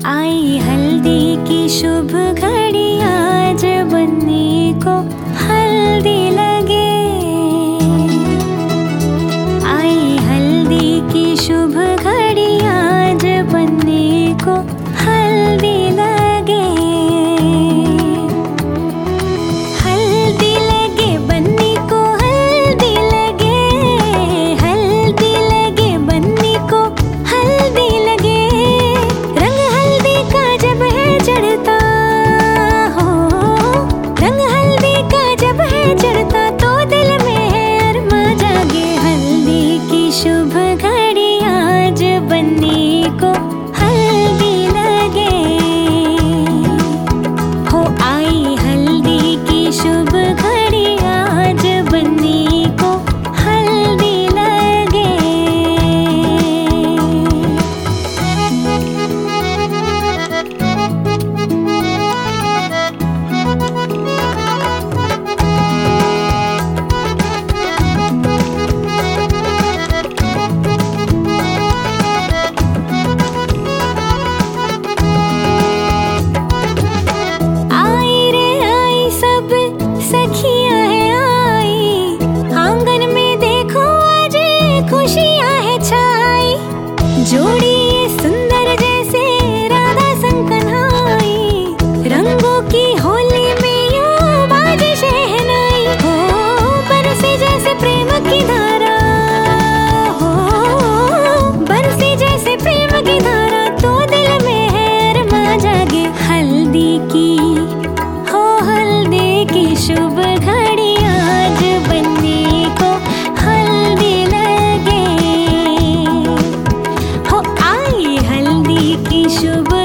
आई हल्दी की शुभ घड़ी, आज बनने को हल्दी लगे। आई हल्दी की शुभ घड़ी, आज बनने को हल्दी लगे। हल्दी लगे बनने को, हल्दी लगे, हल्दी लगे बनने को हल्दी लगे। रंग हल्दी का जब है चढ़ता हो, रंग हल्दी का जब है चढ़ता, तो दिल में है अरमा जागे। हल्दी की शुभ घड़ी, आज बनने को हल्दी लगे। हो आई हल्दी की शुभ घड़ी, आज बनने को हल्दी लगे। आई रे आई सब सखियां है आई, आंगन में देखो आज खुशियां है छाई। जोड़ी ये सुंदर जैसे राधा संग कन्हाई, रंगों की होली में यूं बाजे शहनाई। हो बरसे जैसे प्रेम की धारा, हो बरसे जैसे प्रेम की धारा, तो दिल में है अरमा जागे। हल्दी की हो हल्दी की शुभ घड़ी, आज बनने को हल्दी लगे। हो आई हल्दी की शुभ